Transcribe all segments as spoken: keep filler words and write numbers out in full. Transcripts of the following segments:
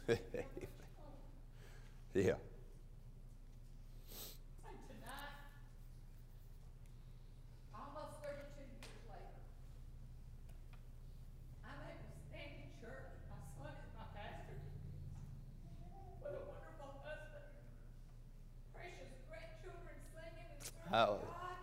Yeah. Hallelujah.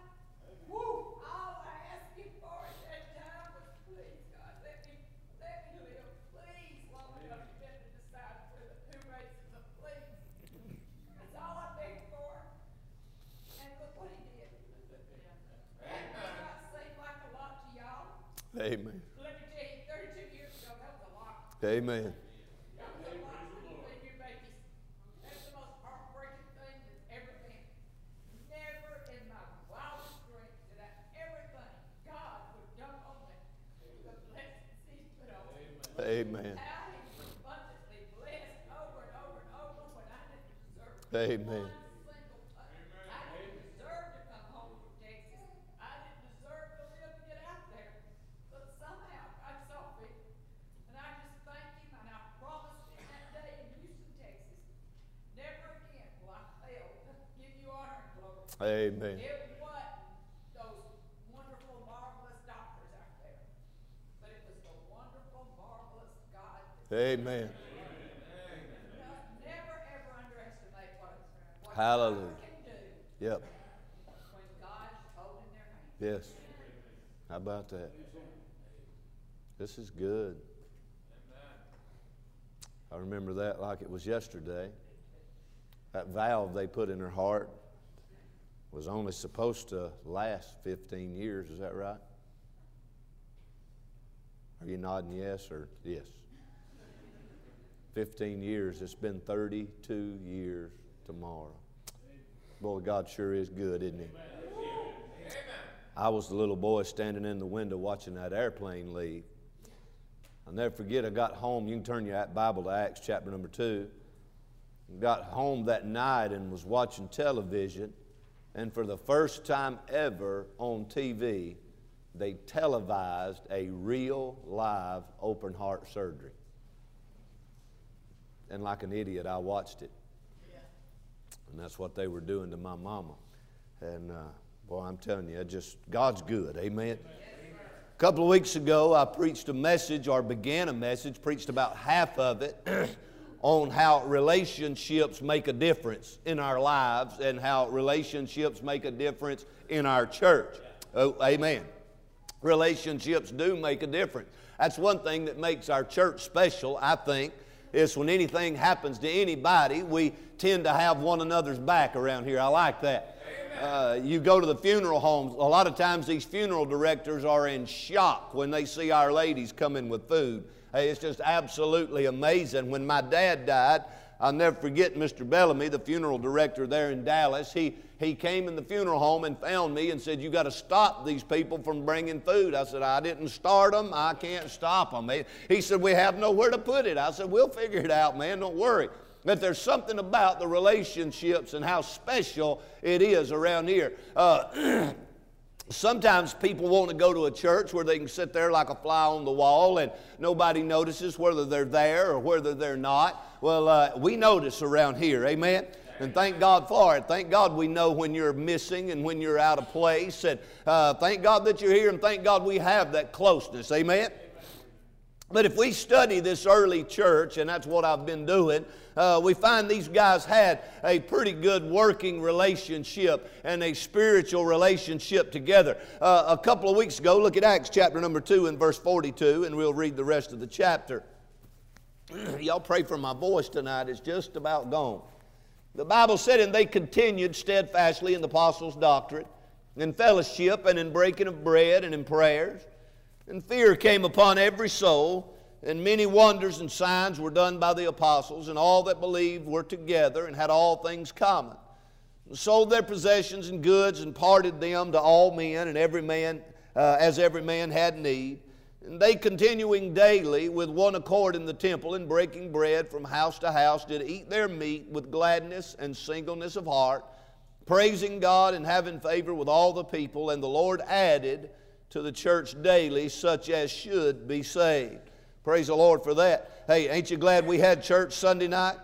Amen. Let me tell you, thirty-two years ago, that was a lot. Amen. That was a lot to believe your babies. That's the most heartbreaking thing that's ever been. Never in my wildest dreams did I ever think God would dump on me the blessings He's put on me. Amen. How He was abundantly blessed over and over and over when I didn't deserve it. Amen. One single time. I didn't deserve to come home from Texas. I didn't deserve to live and get out there. But somehow God saw me. And I just thank Him, and I promised Him that day in Houston, Texas, never again will I fail to give you honor and glory. Amen. It wasn't those wonderful, marvelous doctors out there, but it was the wonderful, marvelous God. Amen. Never ever underestimate what, what Hallelujah. God can do Yep. when God's holding their hand. Yes. How about that? This is good. I remember that like it was yesterday. That valve they put in her heart was only supposed to last fifteen years. Is that right? Are you nodding yes or yes? fifteen years. It's been thirty-two years tomorrow. Boy, God sure is good, isn't He? I was the little boy standing in the window watching that airplane leave. I'll never forget, I got home. You can turn your Bible to Acts chapter number two. Got home that night and was watching television. And for the first time ever on T V, they televised a real live open heart surgery. And like an idiot, I watched it. And that's what they were doing to my mama. And uh, boy, I'm telling you, it just God's good. Amen. A couple of weeks ago, I preached a message, or began a message, preached about half of it, on how relationships make a difference in our lives and how relationships make a difference in our church. Oh, amen. Relationships do make a difference. That's one thing that makes our church special, I think, is when anything happens to anybody, we tend to have one another's back around here. I like that. Uh, you go to the funeral homes, a lot of times these funeral directors are in shock when they see our ladies come in with food. Hey, it's just absolutely amazing. When my dad died, I'll never forget Mister Bellamy, the funeral director there in Dallas. He, he came in the funeral home and found me and said, "You got to stop these people from bringing food." I said, "I didn't start them. I can't stop them." He, he said, "We have nowhere to put it." I said, "We'll figure it out, man. Don't worry." But there's something about the relationships and how special it is around here. Uh, Sometimes people want to go to a church where they can sit there like a fly on the wall and nobody notices whether they're there or whether they're not. Well, uh, we notice around here, amen? And thank God for it. Thank God we know when you're missing and when you're out of place. And uh, thank God that you're here, and thank God we have that closeness, amen? But if we study this early church, and that's what I've been doing, uh, we find these guys had a pretty good working relationship and a spiritual relationship together. Uh, a couple of weeks ago, look at Acts chapter number two and verse forty-two, and we'll read the rest of the chapter. Y'all pray for my voice tonight. It's just about gone. The Bible said, "And they continued steadfastly in the apostles' doctrine, in fellowship, and in breaking of bread, and in prayers. And fear came upon every soul, and many wonders and signs were done by the apostles, and all that believed were together and had all things common. And sold their possessions and goods and parted them to all men, and every man uh, as every man had need. And they, continuing daily with one accord in the temple and breaking bread from house to house, did eat their meat with gladness and singleness of heart, praising God and having favor with all the people. And the Lord added to the church daily such as should be saved." Praise the Lord for that. Hey, ain't you glad we had church Sunday night?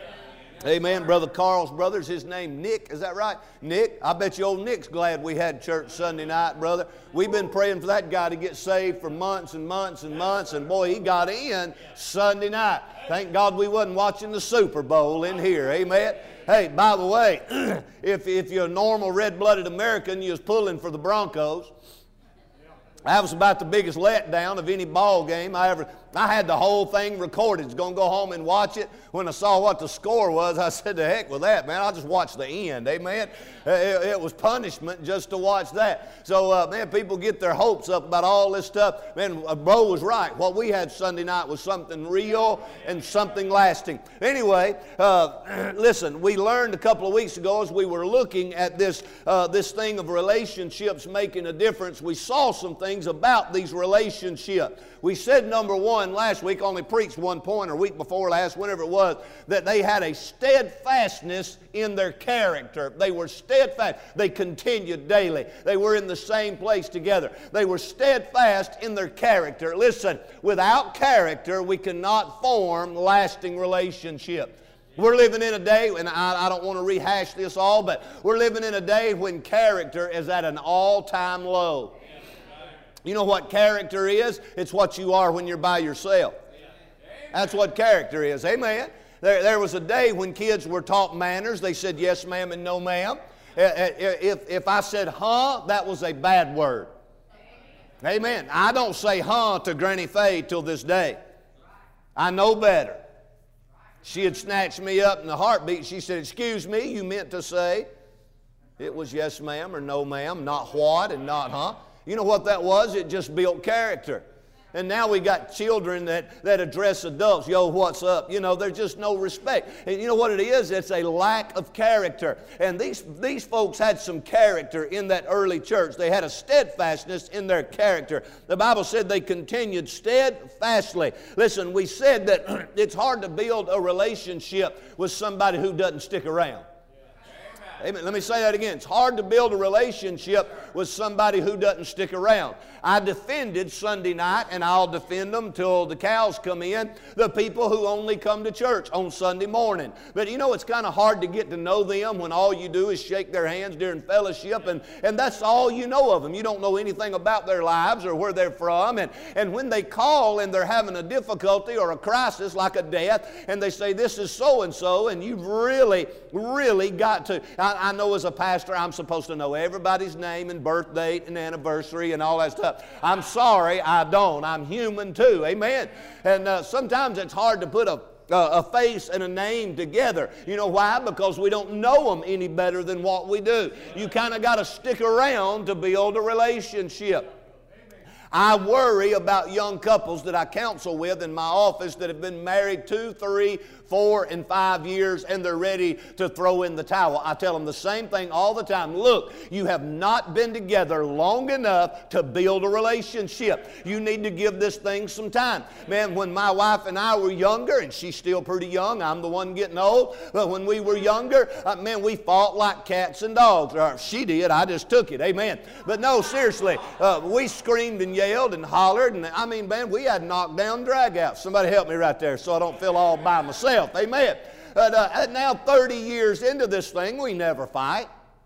Amen. Brother Carl's brother's his name Nick. Is that right? Nick. I bet you old Nick's glad we had church Sunday night, brother. We've been praying for that guy to get saved for months and months and months. And boy, he got in Sunday night. Thank God we wasn't watching the Super Bowl in here. Amen. Hey, by the way, if, if you're a normal red-blooded American, you was pulling for the Broncos. That was about the biggest letdown of any ball game I ever. I had the whole thing recorded. I was going to go home and watch it. When I saw what the score was, I said, "The heck with that, man! I'll just watch the end." Amen. It, it was punishment just to watch that. So, uh, man, people get their hopes up about all this stuff. Man, uh, Bro was right. What we had Sunday night was something real and something lasting. Anyway, uh, listen. We learned a couple of weeks ago as we were looking at this uh, this thing of relationships making a difference. We saw some things about these relationships. We said, number one, last week, only preached one point, or week before last, whenever it was, that they had a steadfastness in their character. They were steadfast. They continued daily. They were in the same place together. They were steadfast in their character. Listen, without character, we cannot form lasting relationships. We're living in a day, and I, I don't want to rehash this all, but we're living in a day when character is at an all-time low. You know what character is? It's what you are when you're by yourself. That's what character is. Amen. There, there was a day when kids were taught manners. They said yes, ma'am, and no, ma'am. If, if I said huh, that was a bad word. Amen. I don't say huh to Granny Faye till this day. I know better. She had snatched me up in a heartbeat. She said, "Excuse me, you meant to say." It was yes, ma'am, or no, ma'am, not what and not huh. You know what that was? It just built character. And now we got children that, that address adults. "Yo, what's up?" You know, there's just no respect. And you know what it is? It's a lack of character. And these, these folks had some character in that early church. They had a steadfastness in their character. The Bible said they continued steadfastly. Listen, we said that it's hard to build a relationship with somebody who doesn't stick around. Amen. Let me say that again. It's hard to build a relationship with somebody who doesn't stick around. I defended Sunday night, and I'll defend them till the cows come in, the people who only come to church on Sunday morning. But you know, it's kind of hard to get to know them when all you do is shake their hands during fellowship, and, and that's all you know of them. You don't know anything about their lives or where they're from. And, and when they call and they're having a difficulty or a crisis like a death, and they say, "This is so-and-so," and you've really, really got to... I, I know as a pastor, I'm supposed to know everybody's name and birth date and anniversary and all that stuff. I'm sorry, I don't. I'm human too. Amen. And uh, sometimes it's hard to put a, a face and a name together. You know why? Because we don't know them any better than what we do. You kind of got to stick around to build a relationship. I worry about young couples that I counsel with in my office that have been married two, three, four, and five years, and they're ready to throw in the towel. I tell them the same thing all the time. Look, you have not been together long enough to build a relationship. You need to give this thing some time. Man, when my wife and I were younger, and she's still pretty young, I'm the one getting old, but when we were younger, uh, man, we fought like cats and dogs. Or she did, I just took it. Amen. But no, seriously, uh, we screamed and yelled and hollered, and I mean, man, we had knockdown drag outs. Somebody help me right there so I don't feel all by myself. Amen. But uh, now thirty years into this thing, we never fight.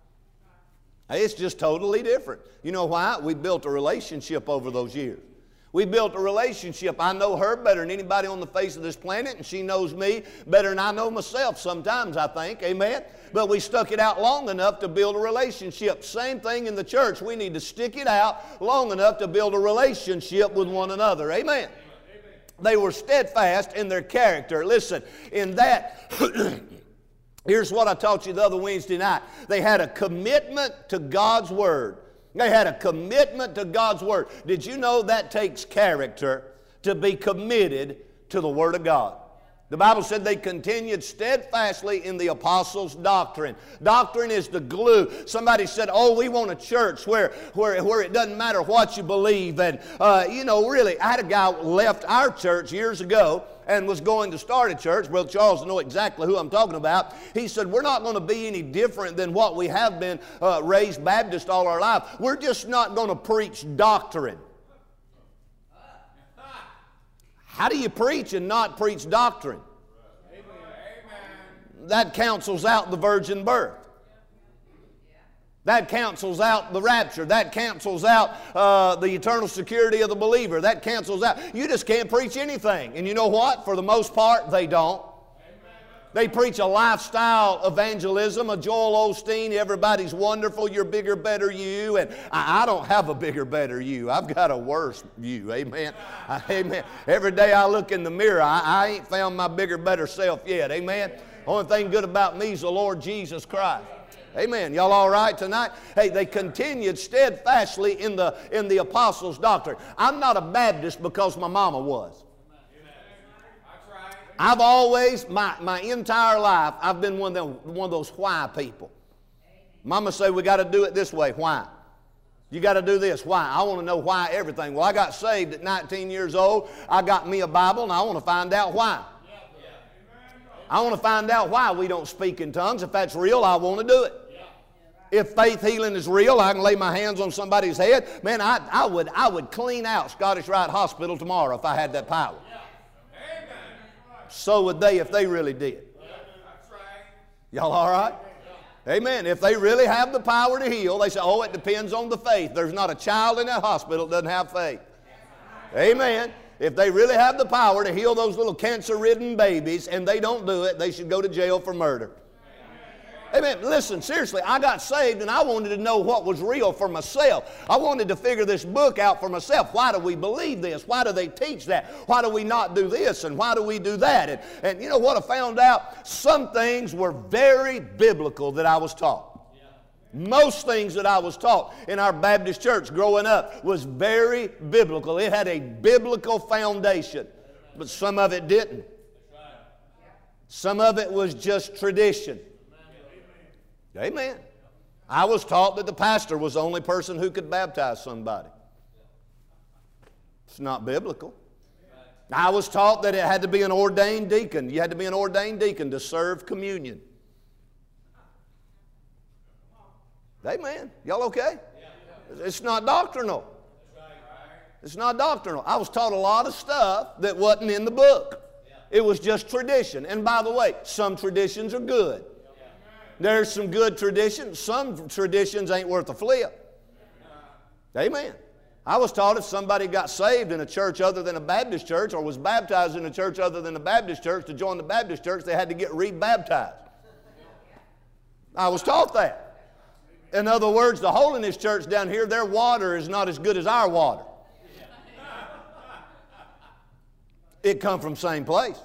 It's just totally different. You know why? We built a relationship over those years. We built a relationship. I know her better than anybody on the face of this planet, and she knows me better than I know myself sometimes, I think. Amen. But we stuck it out long enough to build a relationship. Same thing in the church. We need to stick it out long enough to build a relationship with one another. Amen. They were steadfast in their character. Listen, in that, here's what I taught you the other Wednesday night. They had a commitment to God's Word. They had a commitment to God's Word. Did you know that takes character to be committed to the Word of God? The Bible said they continued steadfastly in the apostles' doctrine. Doctrine is the glue. Somebody said, "Oh, we want a church where, where, where it doesn't matter what you believe." And, uh, you know, really, I had a guy left our church years ago and was going to start a church. Brother Charles knows exactly who I'm talking about. He said, "We're not going to be any different than what we have been uh, raised Baptist all our life. We're just not going to preach doctrine." How do you preach and not preach doctrine? That cancels out the virgin birth. That cancels out the rapture. That cancels out uh, the eternal security of the believer. That cancels out. You just can't preach anything. And you know what? For the most part, they don't. They preach a lifestyle evangelism, a Joel Osteen, everybody's wonderful, you're bigger, better you. And I, I don't have a bigger, better you. I've got a worse you. Amen. I, amen. Every day I look in the mirror, I, I ain't found my bigger, better self yet. Amen. Only thing good about me is the Lord Jesus Christ. Amen. Y'all all right tonight? Hey, they continued steadfastly in the, in the apostles' doctrine. I'm not a Baptist because my mama was. I've always, my, my entire life, I've been one of, them, one of those why people. Mama say, we got to do it this way. Why? You got to do this. Why? I want to know why everything. Well, I got saved at nineteen years old. I got me a Bible, and I want to find out why. I want to find out why we don't speak in tongues. If that's real, I want to do it. If faith healing is real, I can lay my hands on somebody's head. Man, I, I, would, I would clean out Scottish Rite Hospital tomorrow if I had that power. So would they if they really did. Y'all all right? Amen. If they really have the power to heal, they say, oh, it depends on the faith. There's not a child in that hospital that doesn't have faith. Amen. If they really have the power to heal those little cancer-ridden babies and they don't do it, they should go to jail for murder. Amen. Listen, seriously, I got saved and I wanted to know what was real for myself. I wanted to figure this book out for myself. Why do we believe this? Why do they teach that? Why do we not do this? And why do we do that? And, and you know what I found out? Some things were very biblical that I was taught. Most things that I was taught in our Baptist church growing up was very biblical. It had a biblical foundation, but some of it didn't. Some of it was just tradition. Amen. I was taught that the pastor was the only person who could baptize somebody. It's not biblical. I was taught that it had to be an ordained deacon. You had to be an ordained deacon to serve communion. Amen. Y'all okay? It's not doctrinal. It's not doctrinal. I was taught a lot of stuff that wasn't in the book. It was just tradition. And by the way, some traditions are good. There's some good traditions. Some traditions ain't worth a flip. Amen. I was taught if somebody got saved in a church other than a Baptist church or was baptized in a church other than a Baptist church, to join the Baptist church, they had to get rebaptized. I was taught that. In other words, the Holiness Church down here, their water is not as good as our water. It come from the same place.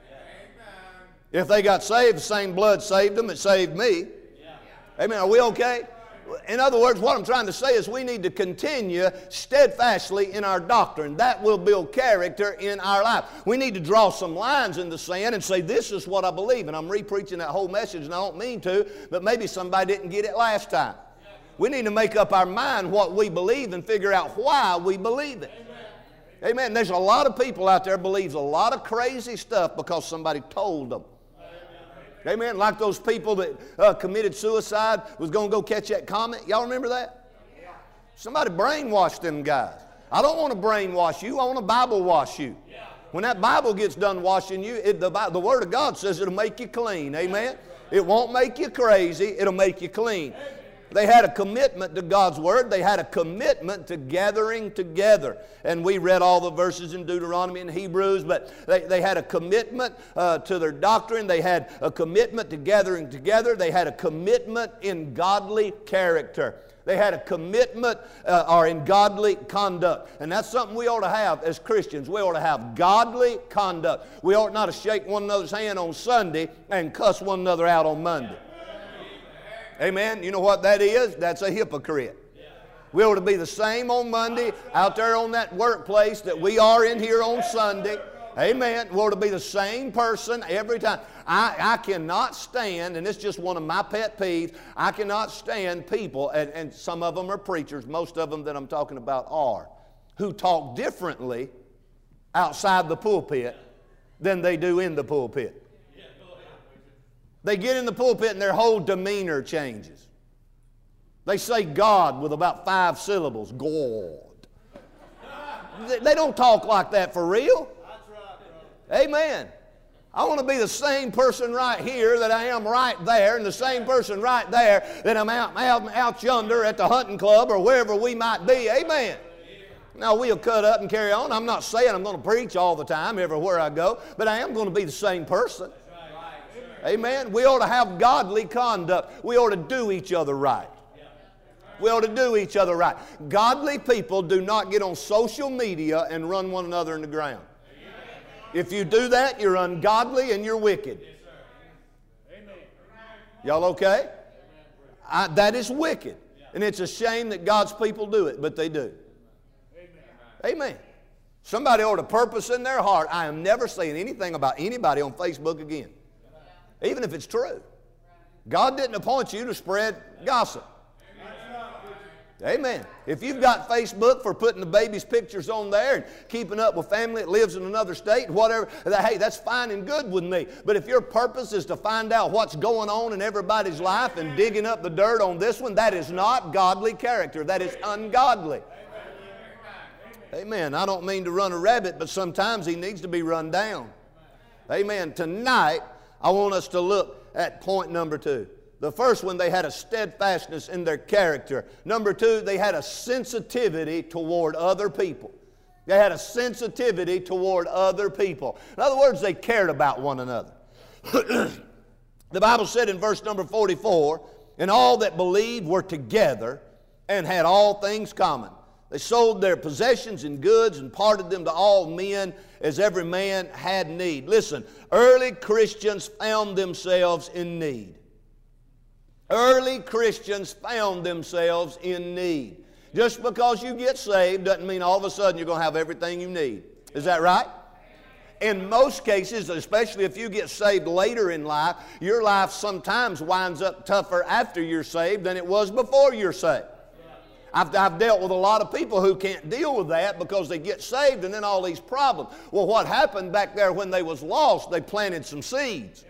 If they got saved, the same blood saved them, it saved me. Amen. Are we okay? In other words, what I'm trying to say is we need to continue steadfastly in our doctrine. That will build character in our life. We need to draw some lines in the sand and say, this is what I believe. And I'm re-preaching that whole message, and I don't mean to, but maybe somebody didn't get it last time. We need to make up our mind what we believe and figure out why we believe it. Amen. Amen. There's a lot of people out there believes a lot of crazy stuff because somebody told them. Amen. Like those people that uh, committed suicide, was going to go catch that comet. Y'all remember that? Yeah. Somebody brainwashed them guys. I don't want to brainwash you. I want to Bible wash you. Yeah. When that Bible gets done washing you, it, the, the Word of God says it'll make you clean. Amen. It won't make you crazy. It'll make you clean. They had a commitment to God's Word. They had a commitment to gathering together. And we read all the verses in Deuteronomy and Hebrews, but they, they had a commitment uh, to their doctrine. They had a commitment to gathering together. They had a commitment in godly character. They had a commitment uh, or in godly conduct. And that's something we ought to have as Christians. We ought to have godly conduct. We ought not to shake one another's hand on Sunday and cuss one another out on Monday. Amen. You know what that is? That's a hypocrite. We ought to be the same on Monday out there on that workplace that we are in here on Sunday. Amen. We ought to be the same person every time. I, I cannot stand, and it's just one of my pet peeves, I cannot stand people, and, and some of them are preachers, most of them that I'm talking about are, who talk differently outside the pulpit than they do in the pulpit. They get in the pulpit and their whole demeanor changes. They say God with about five syllables. God. They don't talk like that for real. Amen. I want to be the same person right here that I am right there, and the same person right there that I'm out, out, out yonder at the hunting club or wherever we might be. Amen. Now, we'll cut up and carry on. I'm not saying I'm going to preach all the time everywhere I go, but I am going to be the same person. Amen. We ought to have godly conduct. We ought to do each other right. We ought to do each other right. Godly people do not get on social media and run one another in the ground. If you do that, you're ungodly and you're wicked. Y'all okay? I, that is wicked. And it's a shame that God's people do it, but they do. Amen. Somebody ought to purpose in their heart, I am never saying anything about anybody on Facebook again. Even if it's true. God didn't appoint you to spread gossip. Amen. If you've got Facebook for putting the baby's pictures on there and keeping up with family that lives in another state, whatever, hey, that's fine and good with me. But if your purpose is to find out what's going on in everybody's life and digging up the dirt on this one, that is not godly character. That is ungodly. Amen. I don't mean to run a rabbit, but sometimes he needs to be run down. Amen. Tonight, I want us to look at point number two. The first one, they had a steadfastness in their character. Number two, they had a sensitivity toward other people. They had a sensitivity toward other people. In other words, they cared about one another. The Bible said in verse number forty-four, and all that believed were together and had all things common. They sold their possessions and goods and parted them to all men as every man had need. Listen, early Christians found themselves in need. Early Christians found themselves in need. Just because you get saved doesn't mean all of a sudden you're going to have everything you need. Is that right? In most cases, especially if you get saved later in life, your life sometimes winds up tougher after you're saved than it was before you're saved. I've, I've dealt with a lot of people who can't deal with that because they get saved and then all these problems. Well, what happened back there when they was lost, they planted some seeds.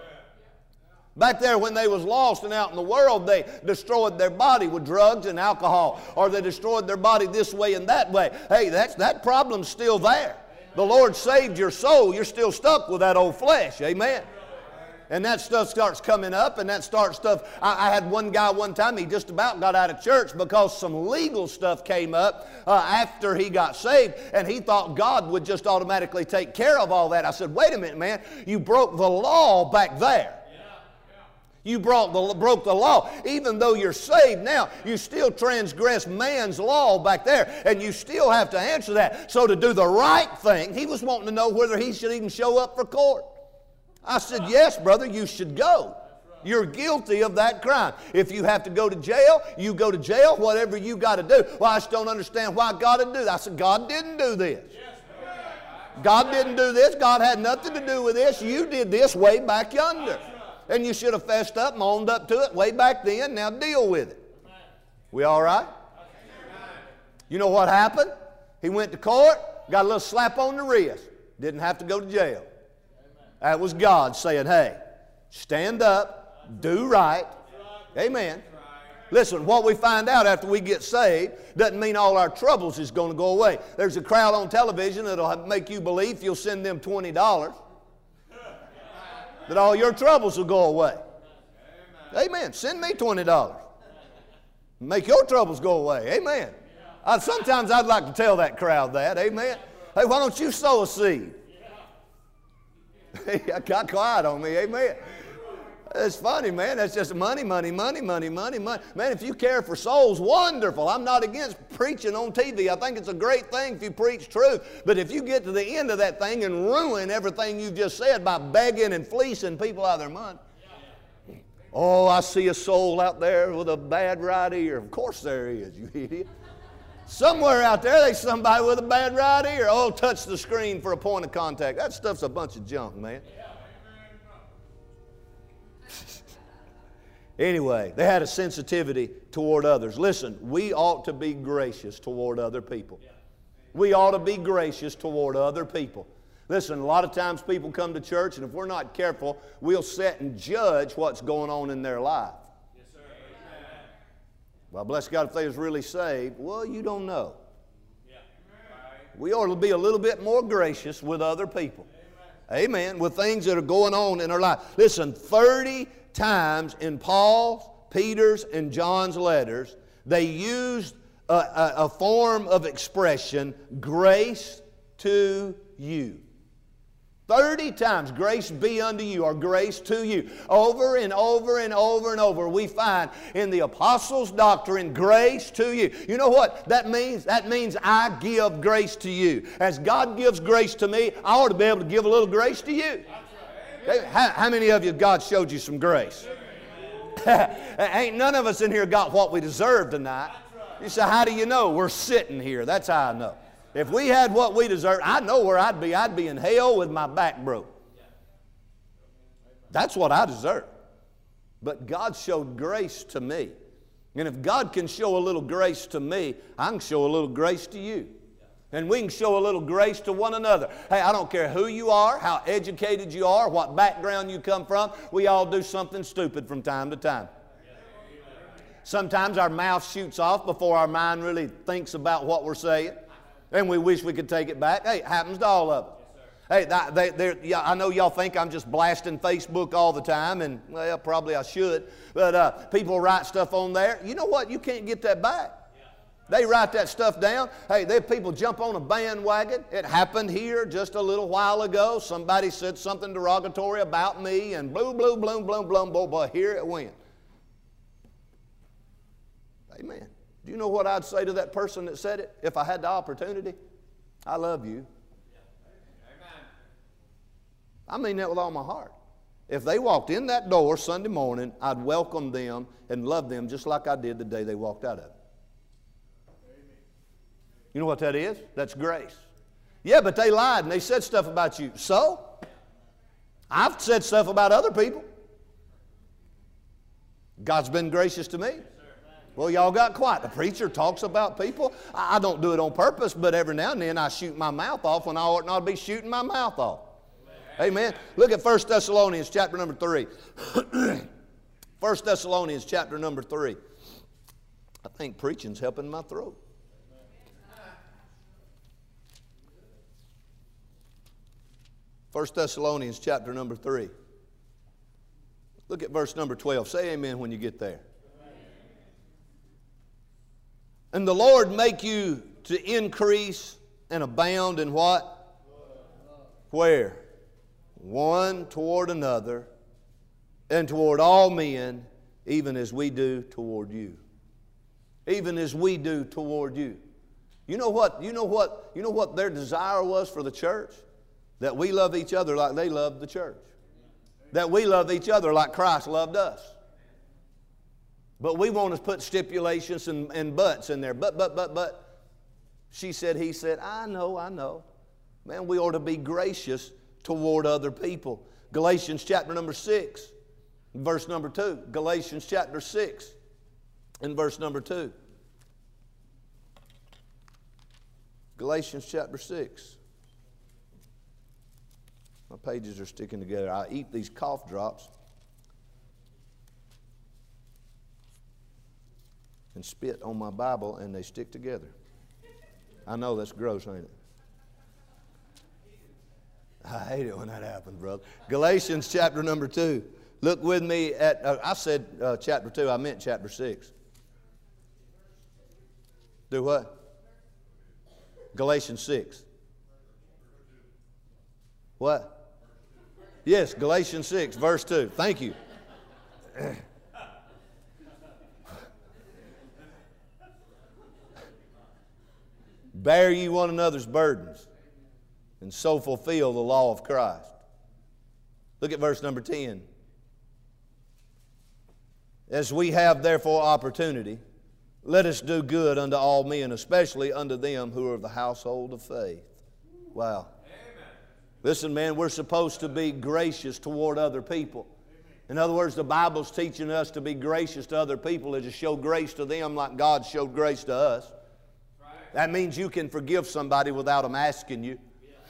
Back there when they was lost and out in the world, they destroyed their body with drugs and alcohol, or they destroyed their body this way and that way. Hey, that's, that problem's still there. The Lord saved your soul. You're still stuck with that old flesh. Amen. And that stuff starts coming up, and that starts stuff. I, I had one guy one time, he just about got out of church because some legal stuff came up uh, after he got saved, and he thought God would just automatically take care of all that. I said, wait a minute, man. You broke the law back there. You brought the, broke the law. Even though you're saved now, you still transgress man's law back there, and you still have to answer that. So to do the right thing, he was wanting to know whether he should even show up for court. I said, yes, brother, you should go. You're guilty of that crime. If you have to go to jail, you go to jail, whatever you got to do. Well, I just don't understand why God would do that. I said, God didn't do this. God didn't do this. God had nothing to do with this. You did this way back yonder. And you should have fessed up and owned up to it way back then. Now deal with it. We all right? You know what happened? He went to court, got a little slap on the wrist. Didn't have to go to jail. That was God saying, hey, stand up, do right. Amen. Listen, what we find out after we get saved doesn't mean all our troubles is going to go away. There's a crowd on television that'll make you believe if you'll send them twenty dollars. That all your troubles will go away. Amen. Amen. Send me twenty dollars. Make your troubles go away. Amen. I, sometimes I'd like to tell that crowd that. Amen. Hey, why don't you sow a seed? Hey, I got quiet on me. Amen. It's funny, man. That's just money, money, money, money, money, money. Man, if you care for souls, wonderful. I'm not against preaching on T V. I think it's a great thing if you preach truth. But if you get to the end of that thing and ruin everything you just said by begging and fleecing people out of their money. Oh, I see a soul out there with a bad right ear. Of course there is, you idiot. Somewhere out there, there's somebody with a bad right ear. Oh, touch the screen for a point of contact. That stuff's a bunch of junk, man. Anyway, they had a sensitivity toward others. Listen, we ought to be gracious toward other people. We ought to be gracious toward other people. Listen, a lot of times people come to church, and if we're not careful, we'll sit and judge what's going on in their life. Yes, sir. Well, bless God, if they was really saved, well, you don't know. Yeah. We ought to be a little bit more gracious with other people. Amen. With things that are going on in our life. Listen, thirty times in Paul's, Peter's, and John's letters, they used a, a, a form of expression, grace to you. Thirty times, grace be unto you, or grace to you. Over and over and over and over, we find in the apostles' doctrine, grace to you. You know what that means? That means I give grace to you. As God gives grace to me, I ought to be able to give a little grace to you. Okay? How, how many of you, God showed you some grace? Ain't none of us in here got what we deserve tonight. You say, how do you know? We're sitting here. That's how I know. If we had what we deserve, I know where I'd be. I'd be in hell with my back broke. That's what I deserve. But God showed grace to me. And if God can show a little grace to me, I can show a little grace to you. And we can show a little grace to one another. Hey, I don't care who you are, how educated you are, what background you come from. We all do something stupid from time to time. Sometimes our mouth shoots off before our mind really thinks about what we're saying. And we wish we could take it back. Hey, it happens to all of us. Hey, that, they, yeah, I know y'all think I'm just blasting Facebook all the time, and well, probably I should. But uh, people write stuff on there. You know what? You can't get that back. They write that stuff down. Hey, there people jump on a bandwagon. It happened here just a little while ago. Somebody said something derogatory about me, and blue, blue, bloom, bloom, bloom, boy, boy, here it went. Amen. Do you know what I'd say to that person that said it if I had the opportunity? I love you. I mean that with all my heart. If they walked in that door Sunday morning, I'd welcome them and love them just like I did the day they walked out of it. You know what that is? That's grace. Yeah, but they lied and they said stuff about you. So? I've said stuff about other people. God's been gracious to me. Well, y'all got quiet. The preacher talks about people. I don't do it on purpose, but every now and then I shoot my mouth off when I ought not to be shooting my mouth off. Amen. Amen. Look at First Thessalonians chapter number three. First Thessalonians chapter number three. I think preaching's helping my throat. First Thessalonians chapter number three. Look at verse number twelve. Say amen when you get there. And the Lord make you to increase and abound in what? Where? One toward another, and toward all men, even as we do toward you. Even as we do toward you. You know what? You know what? You know what their desire was for the church? That we love each other like they loved the church. That we love each other like Christ loved us. But we want to put stipulations and, and buts in there. But, but, but, but. She said, he said, I know, I know. Man, we ought to be gracious toward other people. Galatians chapter number six, verse number two. Galatians chapter six and verse number two. Galatians chapter six. My pages are sticking together. I eat these cough drops and spit on my Bible, and they stick together. I know that's gross, ain't it? I hate it when that happens, brother. Galatians chapter number two. Look with me at, uh, I said uh, chapter two, I meant chapter six. Do what? Galatians six. What? Yes, Galatians six, verse two. Thank you. Bear ye one another's burdens, and so fulfill the law of Christ. Look at verse number ten. As we have therefore opportunity, let us do good unto all men, especially unto them who are of the household of faith. Wow. Amen. Listen, man, we're supposed to be gracious toward other people. In other words, the Bible's teaching us to be gracious to other people is to show grace to them like God showed grace to us. That means you can forgive somebody without them asking you.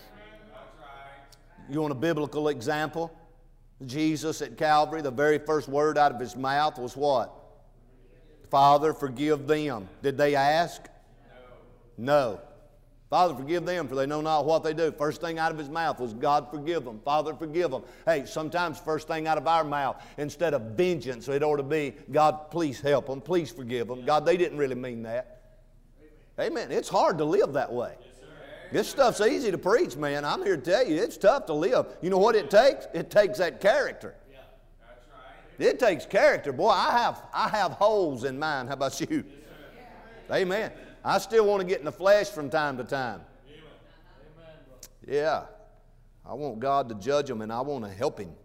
You want a biblical example? Jesus at Calvary, the very first word out of his mouth was what? Father, forgive them. Did they ask? No. No. Father, forgive them, for they know not what they do. First thing out of his mouth was, God, forgive them. Father, forgive them. Hey, sometimes first thing out of our mouth, instead of vengeance, it ought to be, God, please help them. Please forgive them. God, they didn't really mean that. Amen. It's hard to live that way. This stuff's easy to preach, man. I'm here to tell you, it's tough to live. You know what it takes? It takes that character. Yeah, that's right. It takes character. Boy, I have, I have holes in mine. How about you? Yes, amen. I still want to get in the flesh from time to time. Amen. Yeah. I want God to judge them, and I want to help him.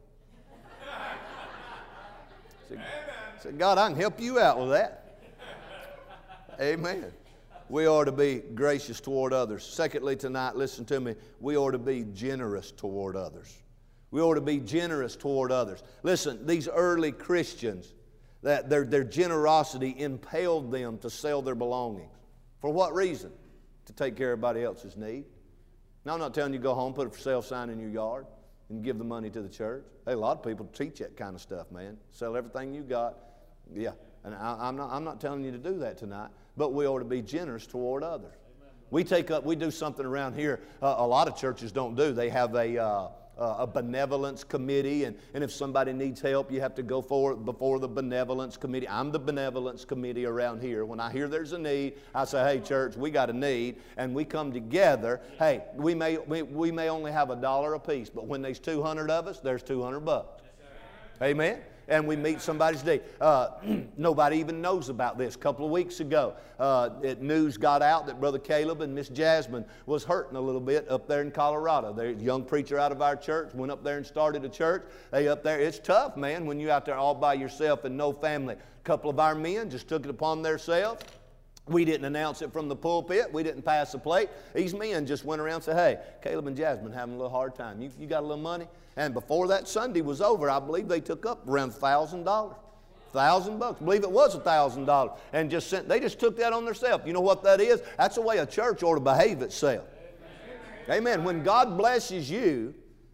Say, say, God, I can help you out with that. Amen. We are to be gracious toward others. Secondly, tonight, listen to me, we ought to be generous toward others. We ought to be generous toward others. Listen, these early Christians, that their, their generosity impelled them to sell their belongings. For what reason? To take care of everybody else's need. Now, I'm not telling you to go home, put a for sale sign in your yard, and give the money to the church. Hey, a lot of people teach that kind of stuff, man. Sell everything you got. Yeah, and I, I'm not, I'm not telling you to do that tonight, but we ought to be generous toward others. Amen. We take up, we do something around here uh, a lot of churches don't do. They have a, uh, a benevolence committee, and, and if somebody needs help, you have to go for it before the benevolence committee. I'm the benevolence committee around here. When I hear there's a need, I say, hey, church, we got a need, and we come together. Hey, we may, we, we may only have a dollar a piece, but when there's two hundred of us, there's two hundred bucks. Amen? And we meet somebody's need. Uh, nobody even knows about this. A couple of weeks ago, uh, it, news got out that Brother Caleb and Miss Jasmine was hurting a little bit up there in Colorado. They're a young preacher out of our church, went up there and started a church. They up there, it's tough, man, when you're out there all by yourself and no family. A couple of our men just took it upon themselves. We didn't announce it from the pulpit. We didn't pass the plate. These men just went around and said, hey, Caleb and Jasmine having a little hard time. You, you got a little money? And before that Sunday was over, I believe they took up around one thousand dollars. one thousand bucks. I believe it was one thousand dollars. And just sent, they just took that on themselves. You know what that is? That's the way a church ought to behave itself. Amen. Amen. When God blesses you,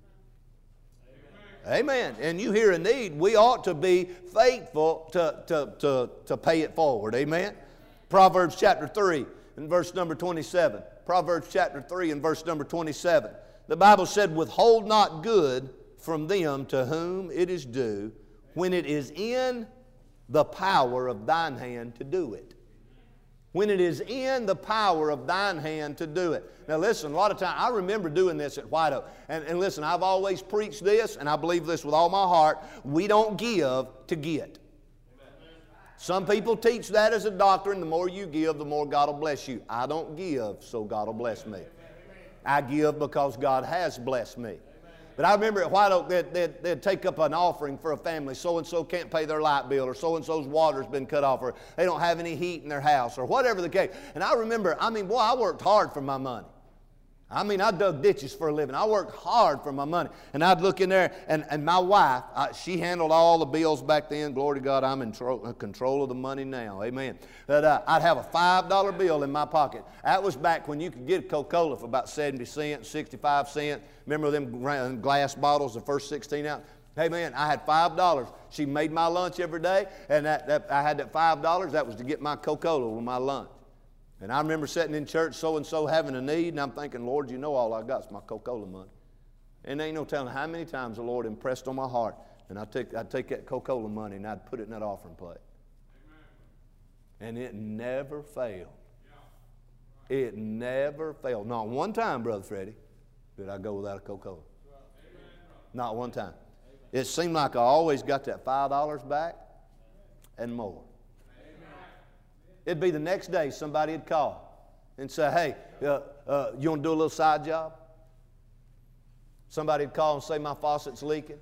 amen, and you hear a need, we ought to be faithful to, to, to, to pay it forward. Amen. Proverbs chapter three and verse number twenty-seven. Proverbs chapter three and verse number twenty-seven. The Bible said, withhold not good from them to whom it is due, when it is in the power of thine hand to do it. When it is in the power of thine hand to do it. Now listen, a lot of times, I remember doing this at White Oak. And, and listen, I've always preached this, and I believe this with all my heart. We don't give to get. Some people teach that as a doctrine. The more you give, the more God will bless you. I don't give so God will bless me. I give because God has blessed me. But I remember at White Oak, they'd, they'd, they'd take up an offering for a family. So-and-so can't pay their light bill, or so-and-so's water's been cut off, or they don't have any heat in their house, or whatever the case. And I remember, I mean, boy, I worked hard for my money. I mean, I dug ditches for a living. I worked hard for my money. And I'd look in there, and, and my wife, I, she handled all the bills back then. Glory to God, I'm in tro- control of the money now. Amen. But uh, I'd have a five dollar bill in my pocket. That was back when you could get a Coca-Cola for about seventy cents, sixty-five cents. Remember them glass bottles, the first sixteen ounce? Hey, man, I had five dollars. She made my lunch every day, and that, that, I had that five dollars. That was to get my Coca-Cola with my lunch. And I remember sitting in church, so-and-so having a need, and I'm thinking, Lord, you know all I got is my Coca-Cola money. And there ain't no telling how many times the Lord impressed on my heart, and I'd take, I'd take that Coca-Cola money and I'd put it in that offering plate. Amen. And it never failed. Yeah. It never failed. Not one time, Brother Freddie, did I go without a Coca-Cola. Amen. Not one time. Amen. It seemed like I always got that five dollars back and more. It'd be the next day somebody would call and say, hey, uh, uh, you want to do a little side job? Somebody would call and say, my faucet's leaking.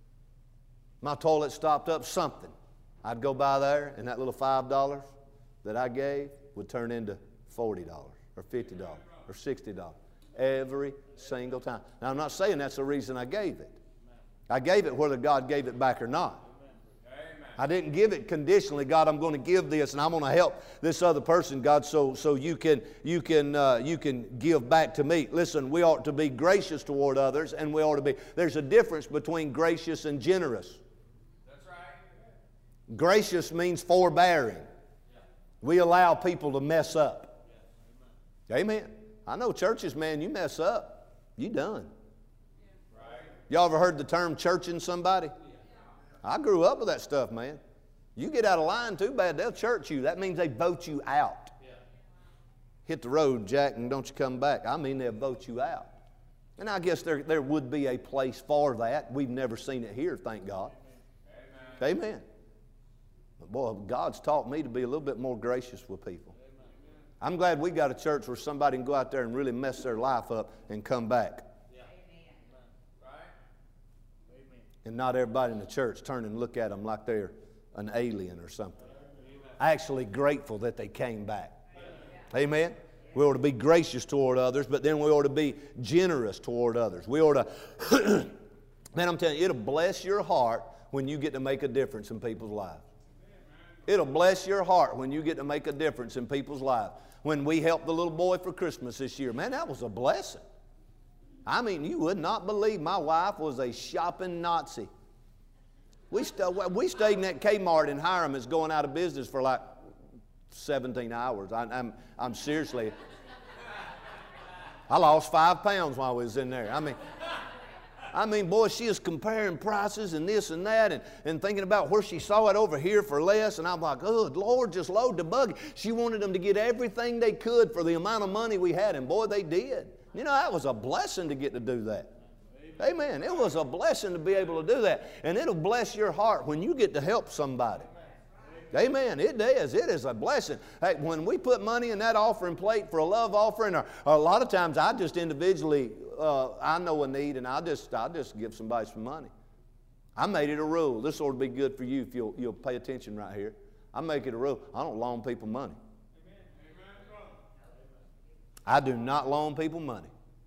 My toilet stopped up, something. I'd go by there, and that little five dollars that I gave would turn into forty dollars or fifty dollars or sixty dollars every single time. Now, I'm not saying that's the reason I gave it. I gave it whether God gave it back or not. I didn't give it conditionally. God, I'm going to give this, and I'm going to help this other person, God, so so you can you can uh, you can give back to me. Listen, we ought to be gracious toward others, and we ought to be. There's a difference between gracious and generous. That's right. Gracious means forbearing. We allow people to mess up. Amen. I know churches, man, you mess up, you done. Right. Y'all ever heard the term churching somebody? I grew up with that stuff, man. You get out of line too bad, they'll church you. That means they vote you out. Hit the road, Jack, and don't you come back. I mean, they'll vote you out. And I guess there, there would be a place for that. We've never seen it here, thank God. Amen. Amen. But boy, God's taught me to be a little bit more gracious with people. Amen. I'm glad we got a church where somebody can go out there and really mess their life up and come back. Yeah. Amen. Right. And not everybody in the church turn and look at them like they're an alien or something. Amen. Actually grateful that they came back. Amen. Amen. We ought to be gracious toward others, but then we ought to be generous toward others. We ought to, man, I'm telling you, it'll bless your heart when you get to make a difference in people's lives. It'll bless your heart when you get to make a difference in people's lives. When we helped the little boy for Christmas this year, man, that was a blessing. I mean, you would not believe my wife was a shopping Nazi. We, st- we stayed in that Kmart in Hiram. It's going out of business for like seventeen hours. I, I'm, I'm seriously, I lost five pounds while I was in there. I mean, I mean, boy, she is comparing prices and this and that and, and thinking about where she saw it over here for less. And I'm like, oh, Lord, just load the buggy. She wanted them to get everything they could for the amount of money we had. And boy, they did. You know, that was a blessing to get to do that. Amen. It was a blessing to be able to do that. And it'll bless your heart when you get to help somebody. Amen. It does. It is a blessing. Hey, when we put money in that offering plate for a love offering, or, or a lot of times I just individually, uh, I know a need, and I'll just, I'll just give somebody some money. I made it a rule. This ought to be good for you if you'll, you'll pay attention right here. I make it a rule. I don't loan people money. Amen. I do not loan people money.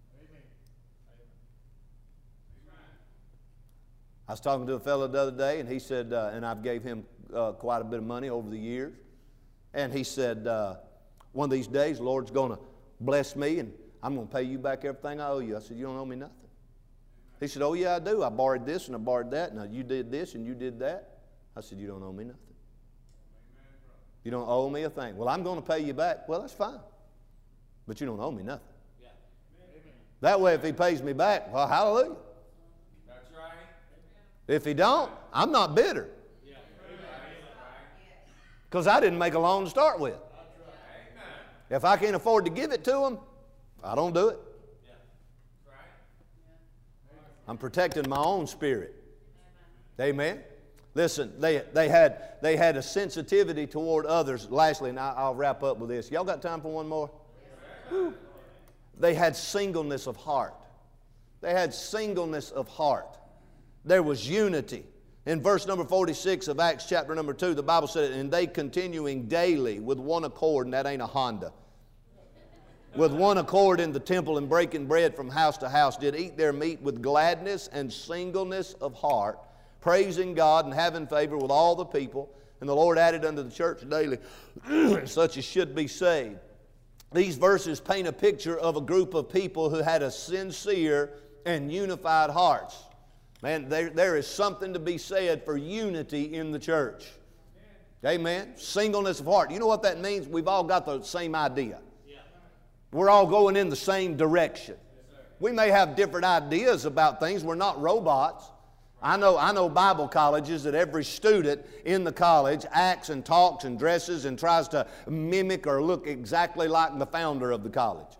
I was talking to a fellow the other day, and he said, uh, and I've gave him uh, quite a bit of money over the years. And he said, uh, one of these days, the Lord's going to bless me, and I'm going to pay you back everything I owe you. I said, you don't owe me nothing. He said, oh, yeah, I do. I borrowed this, and I borrowed that. Now, you did this, and you did that. I said, you don't owe me nothing. You don't owe me a thing. Well, I'm going to pay you back. Well, that's fine. But you don't owe me nothing. Yeah. That way, if he pays me back, well, hallelujah. If he don't, I'm not bitter. Because I didn't make a loan to start with. If I can't afford to give it to him, I don't do it. I'm protecting my own spirit. Amen. Listen, they, they, had, they had a sensitivity toward others. Lastly, and I'll wrap up with this. Y'all got time for one more? Whew. They had singleness of heart. They had singleness of heart. There was unity. In verse number forty-six of Acts chapter number two, the Bible said, and they continuing daily with one accord, and that ain't a Honda, with one accord in the temple and breaking bread from house to house, did eat their meat with gladness and singleness of heart, praising God and having favor with all the people. And the Lord added unto the church daily such as should be saved. These verses paint a picture of a group of people who had a sincere and unified hearts. Man, there, there is something to be said for unity in the church. Amen. Singleness of heart. You know what that means? We've all got the same idea. We're all going in the same direction. We may have different ideas about things. We're not robots. I know, I know Bible colleges that every student in the college acts and talks and dresses and tries to mimic or look exactly like the founder of the college.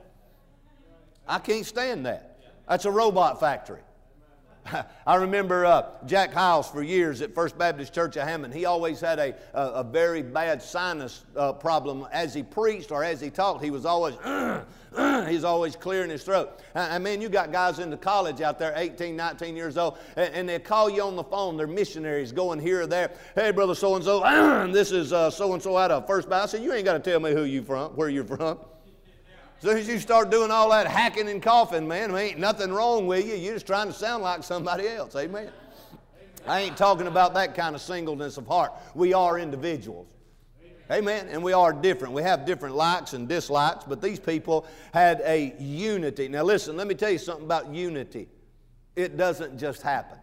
I can't stand that. That's a robot factory. I remember uh, Jack Hiles for years at First Baptist Church of Hammond. He always had a, a, a very bad sinus uh, problem. As he preached or as he talked, he was always, uh, uh, he's always clearing his throat. I mean, you got guys in the college out there, eighteen, nineteen years old, and, and they call you on the phone. They're missionaries going here or there. Hey, brother so-and-so, uh, this is uh, so-and-so out of First Baptist. I said, you ain't got to tell me who you from, where you're from. As soon as you start doing all that hacking and coughing, man, there ain't nothing wrong with you. You're just trying to sound like somebody else. Amen? Amen. I ain't talking about that kind of singleness of heart. We are individuals. Amen. Amen. And we are different. We have different likes and dislikes, but these people had a unity. Now listen, let me tell you something about unity. It doesn't just happen.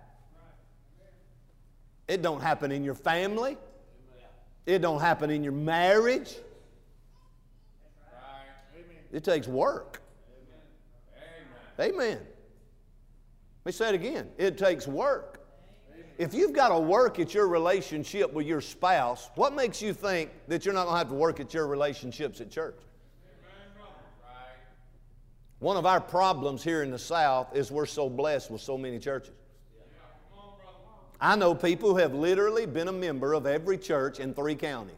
It don't happen in your family. It don't happen in your marriage. It takes work. Amen. Let me say it again. It takes work. If you've got to work at your relationship with your spouse, what makes you think that you're not going to have to work at your relationships at church? One of our problems here in the South is we're so blessed with so many churches. I know people who have literally been a member of every church in three counties.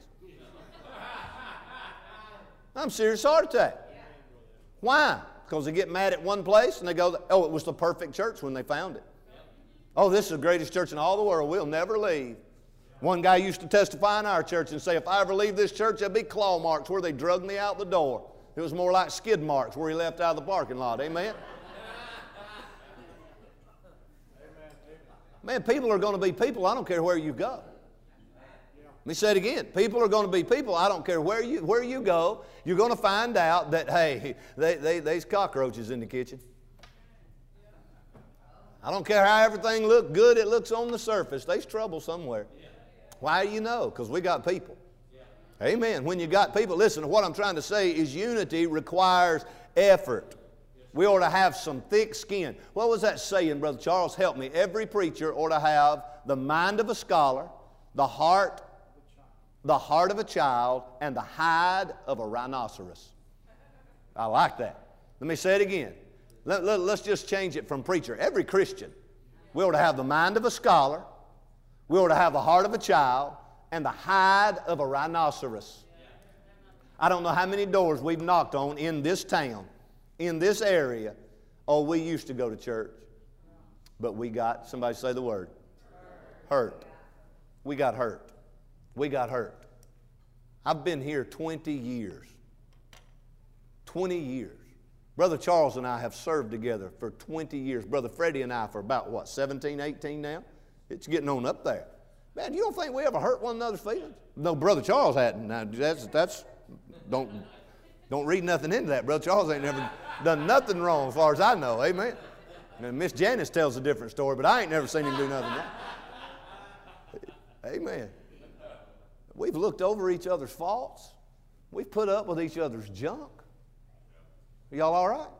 I'm serious heart attack. Why? Because they get mad at one place and they go, oh, it was the perfect church when they found it. Oh, this is the greatest church in all the world. We'll never leave. One guy used to testify in our church and say, if I ever leave this church, there'll be claw marks where they drug me out the door. It was more like skid marks where he left out of the parking lot. Amen? Man, people are going to be people. I don't care where you go. Let me say it again. People are going to be people. I don't care where you, where you go. You're going to find out that, hey, they, they, there's cockroaches in the kitchen. I don't care how everything looks good, it looks on the surface. There's trouble somewhere. Why do you know? Because we got people. Amen. When you got people, listen, what I'm trying to say is unity requires effort. We ought to have some thick skin. What was that saying, Brother Charles? Help me. Every preacher ought to have the mind of a scholar, the heart, the heart of a child, and the hide of a rhinoceros. I like that. Let me say it again. Let, let, let's just change it from preacher. Every Christian, we ought to have the mind of a scholar, we ought to have the heart of a child, and the hide of a rhinoceros. I don't know how many doors we've knocked on in this town, in this area. Oh, we used to go to church, but we got, somebody say the word, hurt. We got hurt. We got hurt. I've been here twenty years. twenty years. Brother Charles and I have served together for twenty years. Brother Freddie and I for about, what, seventeen, eighteen now? It's getting on up there. Man, you don't think we ever hurt one another's feelings? No, Brother Charles hadn't. Now, that's, that's, don't, don't read nothing into that. Brother Charles ain't never done nothing wrong as far as I know. Amen. And Miss Janice tells a different story, but I ain't never seen him do nothing wrong. Amen. We've looked over each other's faults. We've put up with each other's junk. Are y'all all right?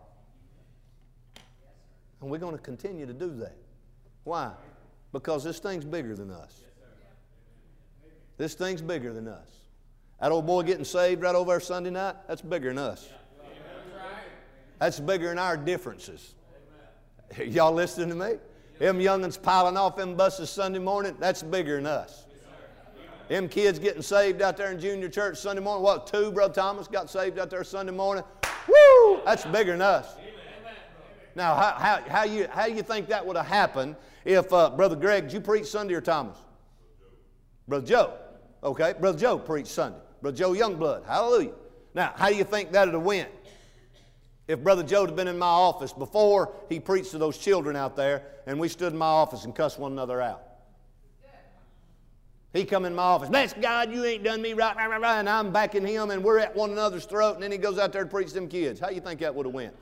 And we're going to continue to do that. Why? Because this thing's bigger than us. This thing's bigger than us. That old boy getting saved right over there Sunday night, that's bigger than us. That's bigger than our differences. Y'all listening to me? Them young'uns piling off them buses Sunday morning, that's bigger than us. Them kids getting saved out there in junior church Sunday morning. What, two, Brother Thomas got saved out there Sunday morning? Woo! That's bigger than us. Now, how, how, how, you, how you think that would have happened if, uh, Brother Greg, did you preach Sunday or Thomas? Brother Joe. Okay, Brother Joe preached Sunday. Brother Joe Youngblood. Hallelujah. Now, how do you think that would have went if Brother Joe had been in my office before he preached to those children out there and we stood in my office and cussed one another out? He come in my office, bless God, you ain't done me right, right, right, right, and I'm backing him, and we're at one another's throat, and then he goes out there to preach to them kids. How do you think that would have went?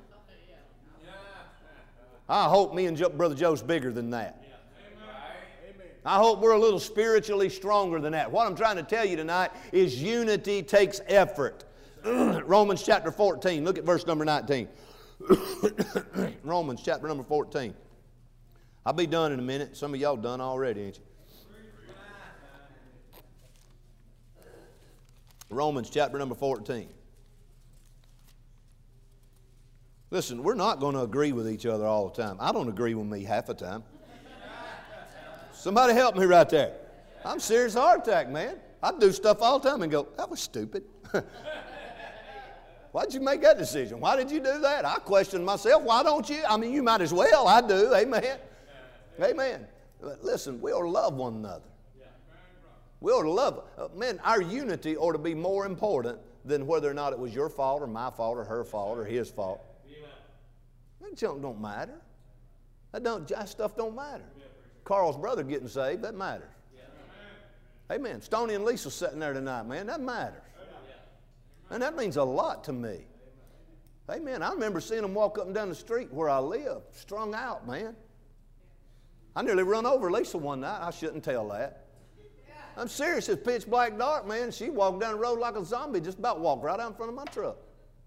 I hope me and Joe, Brother Joe's bigger than that. I hope we're a little spiritually stronger than that. What I'm trying to tell you tonight is unity takes effort. Romans chapter fourteen, look at verse number nineteen. Romans chapter number fourteen. I'll be done in a minute. Some of y'all done already, ain't you? Romans chapter number fourteen. Listen, we're not going to agree with each other all the time. I don't agree with me half the time. Somebody help me right there. I'm serious heart attack, man. I do stuff all the time and go, that was stupid. Why'd you make that decision? Why did you do that? I question myself. Why don't you? I mean, you might as well. I do. Amen. Amen. But listen, we ought to love one another. We ought to love. Uh, man, our unity ought to be more important than whether or not it was your fault or my fault or her fault or his fault. That junk don't matter. That, don't, that stuff don't matter. Carl's brother getting saved, that matters. Amen. Stoney and Lisa sitting there tonight, man, that matters. And that means a lot to me. Amen. I remember seeing them walk up and down the street where I live, strung out, man. I nearly run over Lisa one night. I shouldn't tell that. I'm serious. It's pitch black dark, man. She walked down the road like a zombie, just about walked right out in front of my truck.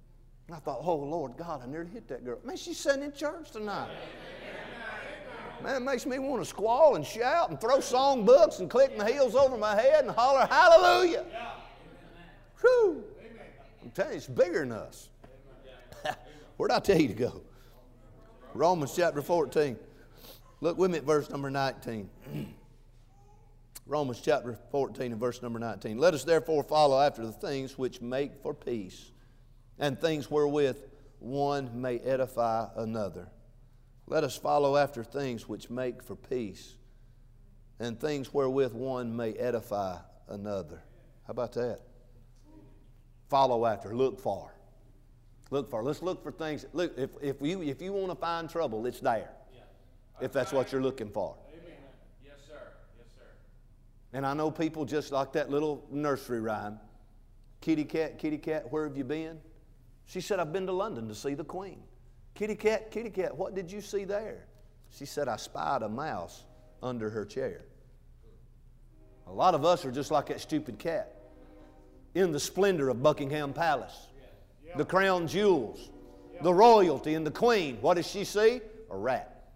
And I thought, oh, Lord God, I nearly hit that girl. Man, she's sitting in church tonight. Man, it makes me want to squall and shout and throw song books and click my heels over my head and holler, hallelujah. Whew. I'm telling you, it's bigger than us. Where'd I tell you to go? Romans chapter fourteen. Look with me at verse number nineteen. Romans chapter fourteen and verse number nineteen. Let us therefore follow after the things which make for peace, and things wherewith one may edify another. Let us follow after things which make for peace, and things wherewith one may edify another. How about that? Follow after, look for. Look for. Let's look for things. Look, if, if you if you want to find trouble, it's there. If that's what you're looking for. Amen. Yes, sir. Yes, sir. And I know people just like that little nursery rhyme. Kitty cat, kitty cat, where have you been? She said, I've been to London to see the Queen. Kitty cat, kitty cat, what did you see there? She said, I spied a mouse under her chair. A lot of us are just like that stupid cat in the splendor of Buckingham Palace. The crown jewels, the royalty, and the Queen. What does she see? A rat.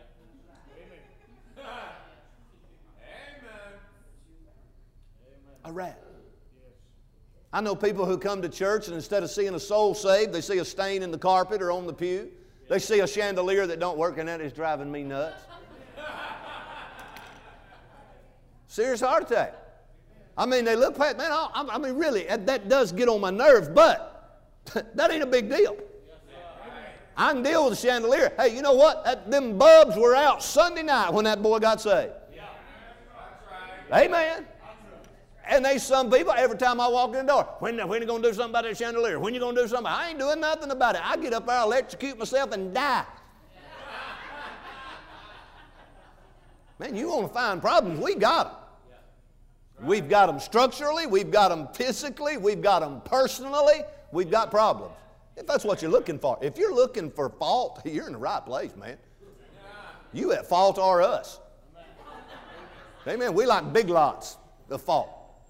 A rat. I know people who come to church and instead of seeing a soul saved, they see a stain in the carpet or on the pew. They see a chandelier that don't work, and that is driving me nuts. Serious heart attack. I mean, they look past, man, I, I mean, really, that, that does get on my nerves, but that ain't a big deal. I can deal with the chandelier. Hey, you know what? That, them bulbs were out Sunday night when that boy got saved. Amen. And they some people, every time I walk in the door, when, when are you going to do something about that chandelier? When are you going to do something? I ain't doing nothing about it. I get up there, I'll electrocute myself and die. Man, you want to find problems, we got them. We've got them structurally, we've got them physically, we've got them personally, we've got problems. If that's what you're looking for. If you're looking for fault, you're in the right place, man. You at fault or us. Amen. We like big lots of fault.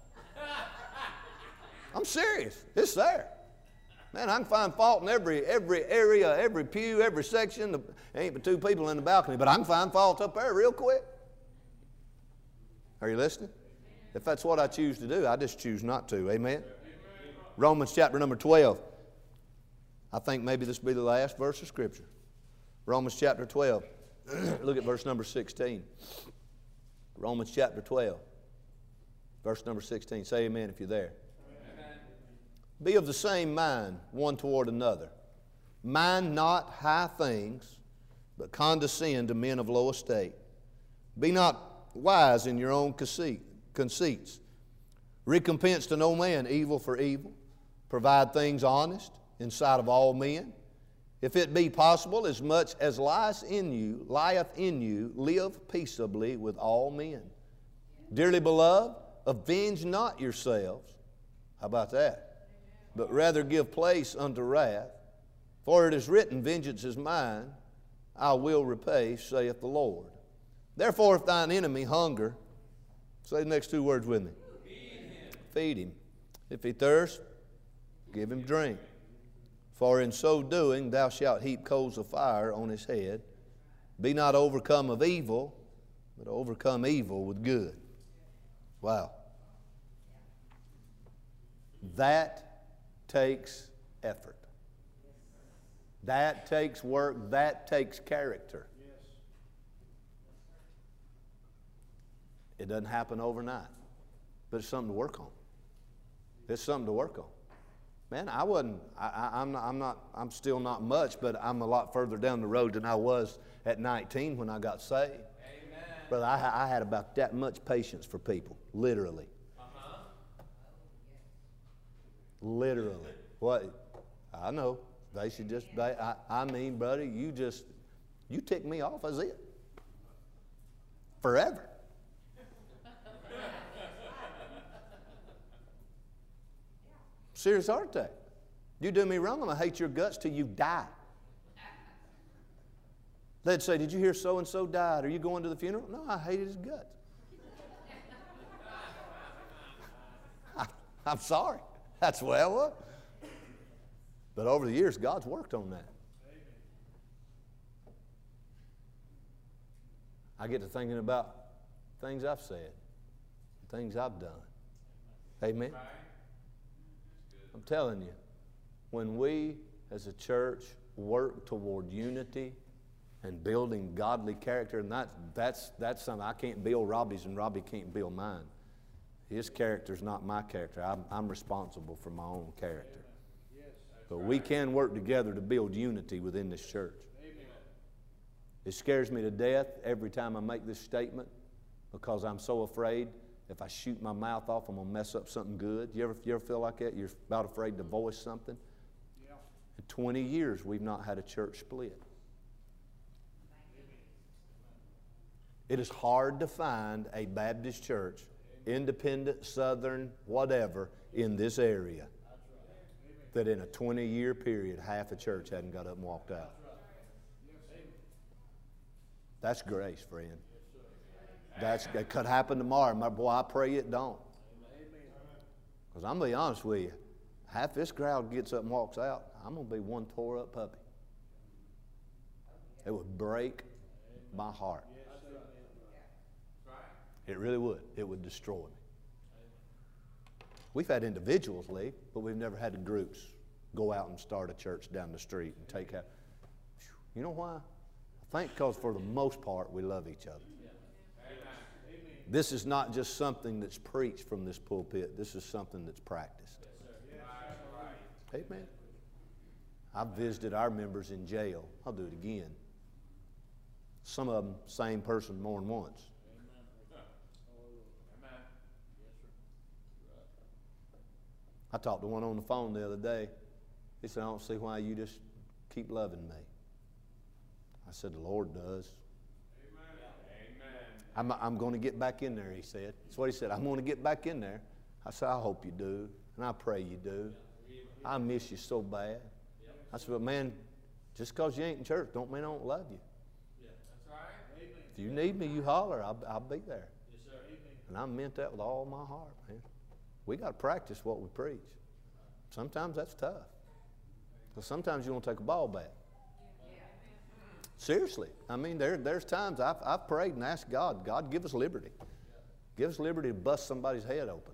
I'm serious. It's there. Man, I can find fault in every every area, every pew, every section. There ain't but two people in the balcony, but I can find fault up there real quick. Are you listening? If that's what I choose to do, I just choose not to. Amen? Romans chapter number twelve. I think maybe this will be the last verse of Scripture. Romans chapter twelve. Look at verse number sixteen. Romans chapter twelve. Verse number sixteen. Say amen if you're there. Amen. Be of the same mind one toward another. Mind not high things, but condescend to men of low estate. Be not wise in your own conceit. Conceits. Recompense to no man evil for evil. Provide things honest in sight of all men. If it be possible, as much as lieth in you, lieth in you, live peaceably with all men. Dearly beloved, avenge not yourselves. How about that? But rather give place unto wrath. For it is written, vengeance is mine, I will repay, saith the Lord. Therefore, if thine enemy hunger, say the next two words with me. Feed him. Feed him. If he thirst, give him drink. For in so doing thou shalt heap coals of fire on his head. Be not overcome of evil, but overcome evil with good. Wow. That takes effort. That takes work. That takes character. It doesn't happen overnight, but it's something to work on. It's something to work on. Man, I wasn't, I, I, I'm, not, I'm not, I'm still not much, but I'm a lot further down the road than I was at nineteen when I got saved. Amen. But I, I had about that much patience for people, literally. Uh-huh. Literally. What? I know. They should just, they, I, I mean, buddy, you just, you tick me off, that's it. Forever. Serious heart attack. You do me wrong, I'm going to hate your guts till you die. They'd say, did you hear so-and-so died? Are you going to the funeral? No, I hated his guts. I, I'm sorry. That's the way I was. But over the years, God's worked on that. I get to thinking about things I've said, things I've done. Amen. I'm telling you, when we as a church work toward unity and building godly character, and that, that's, that's something I can't build Robbie's and Robbie can't build mine. His character's not my character. I'm, I'm responsible for my own character. But we can work together to build unity within this church. It scares me to death every time I make this statement because I'm so afraid if I shoot my mouth off, I'm going to mess up something good. You ever, you ever feel like that? You're about afraid to voice something? Yeah. In twenty years, we've not had a church split. It is hard to find a Baptist church, independent, southern, whatever, in this area that in a twenty-year period, half a church hadn't got up and walked out. That's grace, friend. That's, that could happen tomorrow. My boy, I pray it don't. Because I'm going to be honest with you. Half this crowd gets up and walks out, I'm going to be one tore up puppy. It would break my heart. It really would. It would destroy me. We've had individuals leave, but we've never had the groups go out and start a church down the street and take out. You know why? I think because for the most part, we love each other. This is not just something that's preached from this pulpit. This is something that's practiced. Amen. I've visited our members in jail. I'll do it again. Some of them, same person more than once. I talked to one on the phone the other day. He said, I don't see why you just keep loving me. I said, the Lord does. I'm, I'm going to get back in there, he said. That's what he said. I'm going to get back in there. I said, I hope you do, and I pray you do. I miss you so bad. I said, but man, just because you ain't in church don't mean I don't love you. If you need me, you holler. I'll, I'll be there. And I meant that with all my heart, man. We got to practice what we preach. Sometimes that's tough. Because sometimes you want to take a ball bat. Seriously. I mean, there, there's times I've, I've prayed and asked God, God, give us liberty. Give us liberty to bust somebody's head open.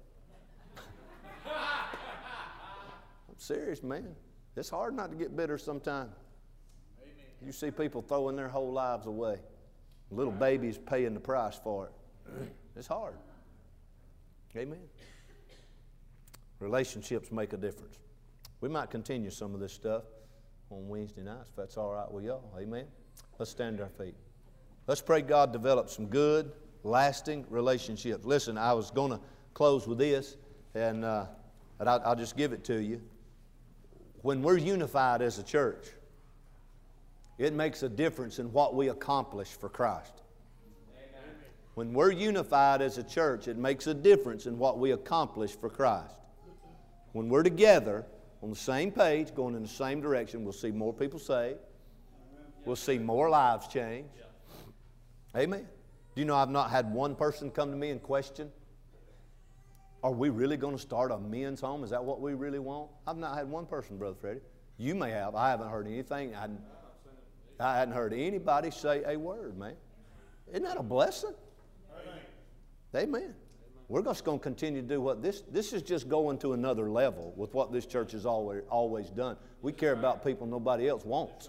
I'm serious, man. It's hard not to get bitter sometimes. You see people throwing their whole lives away. Little babies paying the price for it. It's hard. Amen. Relationships make a difference. We might continue some of this stuff on Wednesday nights, if that's all right with y'all. Amen. Let's stand to our feet. Let's pray God develop some good, lasting relationships. Listen, I was going to close with this, and, uh, and I'll, I'll just give it to you. When we're unified as a church, it makes a difference in what we accomplish for Christ. Amen. When we're unified as a church, it makes a difference in what we accomplish for Christ. When we're together on the same page, going in the same direction, we'll see more people saved. We'll see more lives change. Amen. Do you know I've not had one person come to me and question, are we really going to start a men's home? Is that what we really want? I've not had one person, Brother Freddie. You may have. I haven't heard anything. I hadn't, I hadn't heard anybody say a word, man. Isn't that a blessing? Amen. Amen. We're just going to continue to do what this, this is just going to another level with what this church has always, always done. We care about people nobody else wants.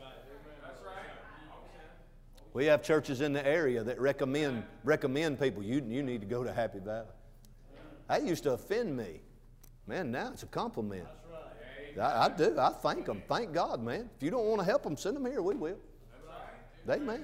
We have churches in the area that recommend, recommend people, you, you need to go to Happy Valley. That used to offend me. Man, now it's a compliment. I, I do. I thank them. Thank God, man. If you don't want to help them, send them here. We will. Amen.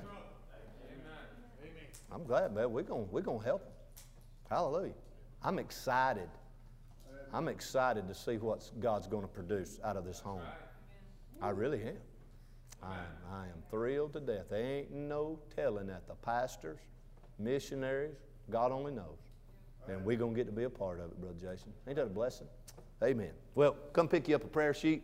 I'm glad, man. We're going we're gonna help them. Hallelujah. I'm excited. I'm excited to see what God's going to produce out of this home. I really am. I am, I am thrilled to death. There ain't no telling that. The pastors, missionaries, God only knows. And we're going to get to be a part of it, Brother Jason. Ain't that a blessing? Amen. Well, come pick you up a prayer sheet.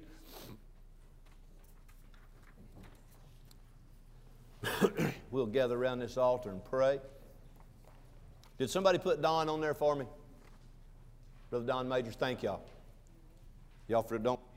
We'll gather around this altar and pray. Did somebody put Don on there for me? Brother Don Majors, thank y'all. Y'all for don't.